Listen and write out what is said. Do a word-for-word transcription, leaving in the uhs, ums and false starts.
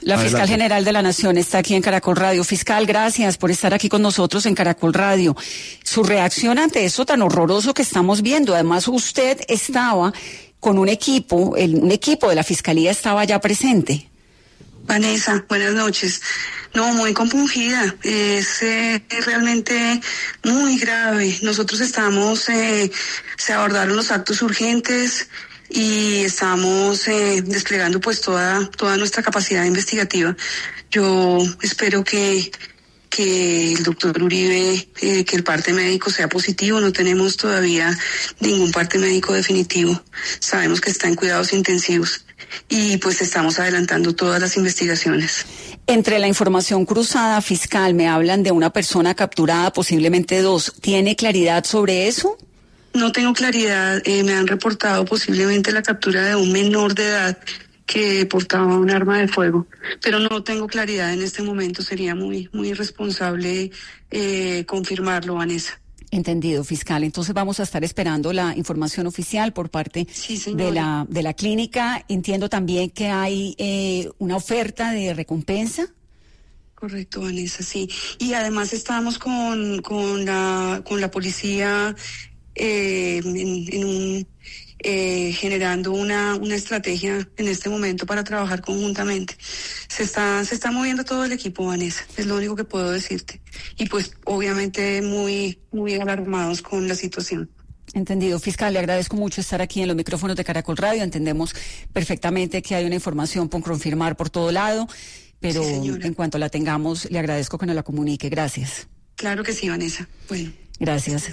La Adelante. fiscal general de la Nación está aquí en Caracol Radio. Fiscal, gracias por estar aquí con nosotros en Caracol Radio. Su reacción ante eso tan horroroso que estamos viendo. Además, usted estaba con un equipo, el, un equipo de la Fiscalía estaba ya presente. Vanessa, buenas noches. No, muy compungida. Es eh, realmente muy grave. Nosotros estamos, eh, se abordaron los actos urgentes y estamos eh, desplegando pues toda toda nuestra capacidad investigativa. Yo espero que que el doctor Uribe, eh, que el parte médico sea positivo. No tenemos todavía ningún parte médico definitivo. Sabemos que está en cuidados intensivos y pues estamos adelantando todas las investigaciones. Entre la información cruzada, fiscal, me hablan de una persona capturada, posiblemente dos. ¿Tiene claridad sobre eso? No tengo claridad. Eh, me han reportado posiblemente la captura de un menor de edad que portaba un arma de fuego, pero no tengo claridad en este momento. Sería muy muy irresponsable eh, confirmarlo, Vanessa. Entendido, fiscal. Entonces vamos a estar esperando la información oficial por parte Sí, de la de la clínica. Entiendo también que hay eh, una oferta de recompensa. Correcto, Vanessa, sí. Y además estamos con con la con la policía eh, en, en un eh, generando una una estrategia en este momento para trabajar conjuntamente. Se está se está moviendo todo el equipo, Vanessa. Es lo único que puedo decirte. Y pues obviamente muy muy alarmados con la situación. Entendido, fiscal, le agradezco mucho estar aquí en los micrófonos de Caracol Radio. Entendemos perfectamente que hay una información por confirmar por todo lado, pero sí, en cuanto la tengamos, le agradezco que nos la comunique. Gracias. Claro que sí, Vanessa. Bueno. Gracias.